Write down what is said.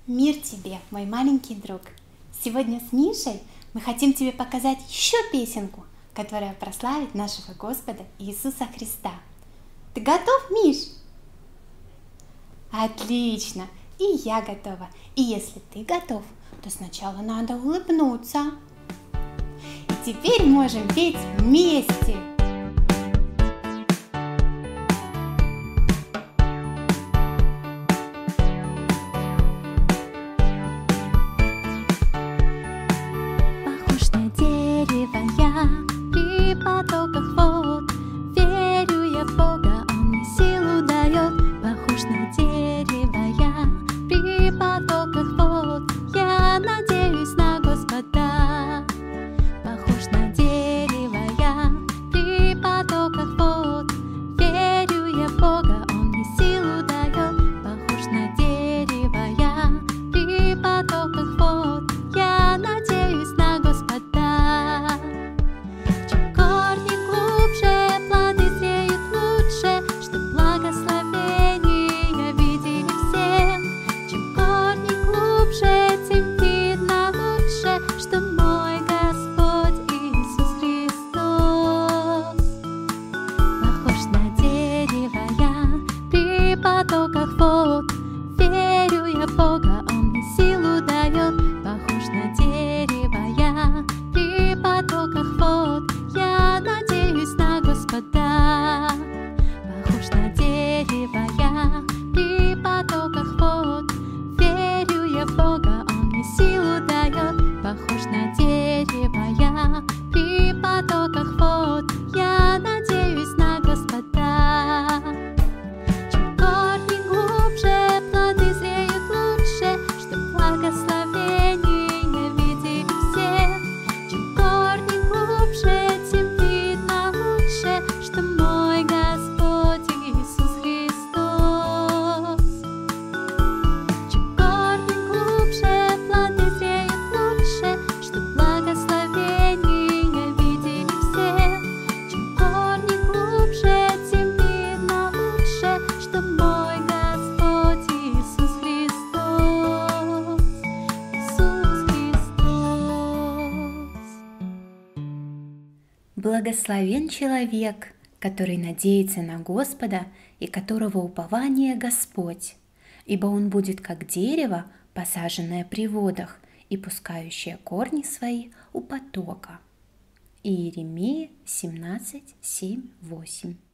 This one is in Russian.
Мир тебе, мой маленький друг! Сегодня с Мишей мы хотим тебе показать еще песенку, которая прославит нашего Господа Иисуса Христа. Ты готов, Миш? Отлично! И я готова. И если ты готов, то сначала надо улыбнуться. И теперь можем петь вместе. При потоках вод верю я в Бога, Он мне силу дает. Похож на дерево я при потоках вод, я надеюсь на Господа. Похож на дерево я при потоках вод, верю я в Бога, Он мне силу дает. Похож на дерево я при потоках вод, я надеюсь на Господа. Потоках вод верю я в Бога, Он мне силу дает. Похож на дерево я при потоках вод, я надеюсь на Господа. Похож на дерево я при потоках вод, верю я в Бога, Он мне силу дает. Похож на дерево я при потоках вод, я надеюсь на Господа. Благословен человек, который надеется на Господа и которого упование Господь, ибо он будет как дерево, посаженное при водах и пускающее корни свои у потока. Иеремия 17:7-8.